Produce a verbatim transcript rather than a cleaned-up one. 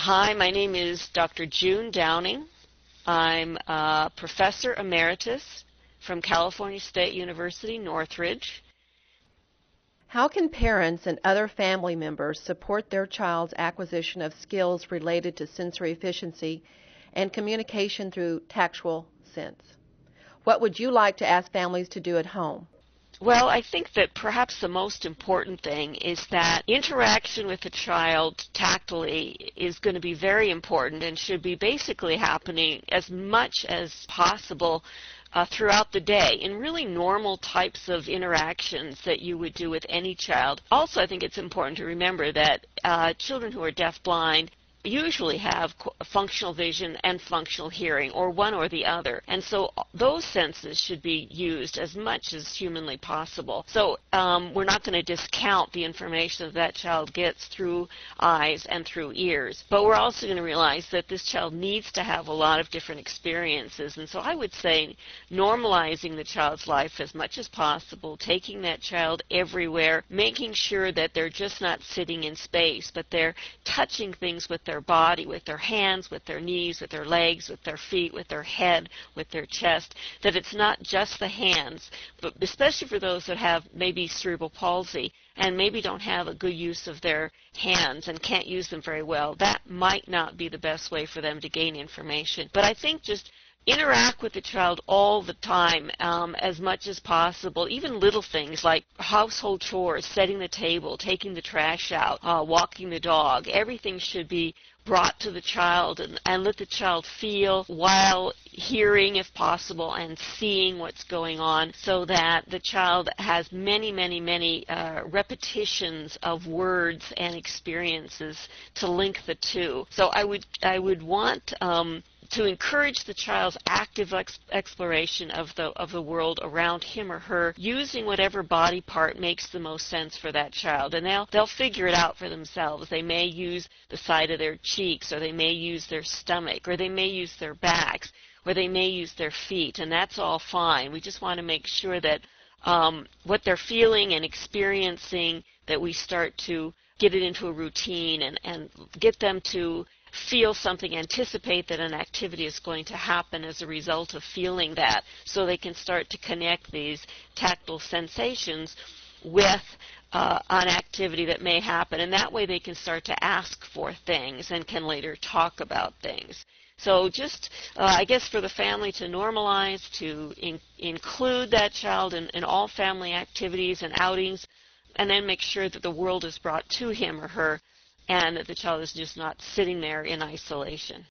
Hi, my name is Doctor June Downing. I'm a professor emeritus from California State University, Northridge. How can parents and other family members support their child's acquisition of skills related to sensory efficiency and communication through tactual sense? What would you like to ask families to do at home? Well, I think that perhaps the most important thing is that interaction with the child tactily is going to be very important and should be basically happening as much as possible uh, throughout the day in really normal types of interactions that you would do with any child. Also, I think it's important to remember that uh, children who are deafblind usually have functional vision and functional hearing, or one or the other. And so those senses should be used as much as humanly possible. So um, we're not going to discount the information that that child gets through eyes and through ears. But we're also going to realize that this child needs to have a lot of different experiences. And so I would say normalizing the child's life as much as possible, taking that child everywhere, making sure that they're just not sitting in space, but they're touching things with their body, with their hands, with their knees, with their legs, with their feet, with their head, with their chest, that it's not just the hands, but especially for those that have maybe cerebral palsy and maybe don't have a good use of their hands and can't use them very well, that might not be the best way for them to gain information. But I think just interact with the child all the time, um, as much as possible, even little things like household chores, setting the table, taking the trash out, uh, walking the dog. Everything should be brought to the child and, and let the child feel while hearing, if possible, and seeing what's going on, so that the child has many, many, many uh, repetitions of words and experiences to link the two. So I would, I would want um, to encourage the child's active ex exploration of the of the world around him or her, using whatever body part makes the most sense for that child, and they'll they'll figure it out for themselves. They may use the side of their cheeks, or they may use their stomach, or they may use their backs, or they may use their feet, and that's all fine. We just want to make sure that um, what they're feeling and experiencing, that we start to get it into a routine and, and get them to feel something, anticipate that an activity is going to happen as a result of feeling that, so they can start to connect these tactile sensations with uh, an activity that may happen, and that way they can start to ask for things and can later talk about things. So just, uh, I guess, for the family to normalize, to in include that child in, in all family activities and outings, and then make sure that the world is brought to him or her, and that the child is just not sitting there in isolation.